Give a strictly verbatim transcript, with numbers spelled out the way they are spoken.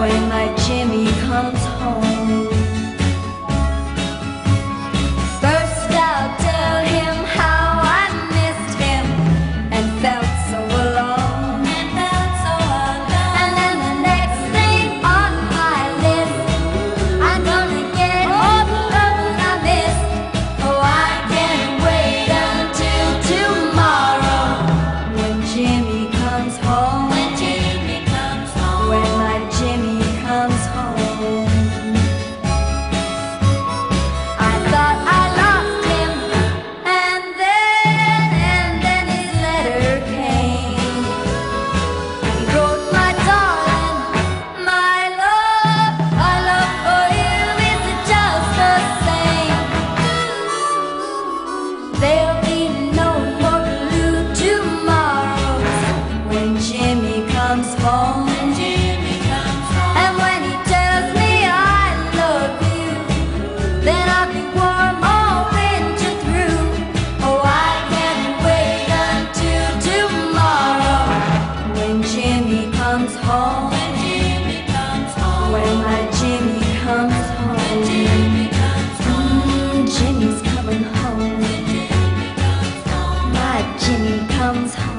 when my Jimmy comes home. First I'll tell him how I missed him and felt so alone. And felt so alone. And then the next thing on my list, I'm gonna get all the love I missed. Oh, I can't wait until tomorrow when Jimmy comes home. When Jimmy comes home. When my Jimmy comes home. I thought I lost him, and then, and then his letter came. He wrote, "My darling, my love, my love for you is just the same. There'll be no more blue tomorrows when Jimmy comes home." When Jimmy comes home. And when he tells me I love you, then I'll be warm all winter through. Oh, I can't wait until tomorrow when Jimmy comes home. When Jimmy comes home. When my Jimmy comes home. When Jimmy comes home. Mm, Jimmy's coming home. When Jimmy comes home. My Jimmy comes home.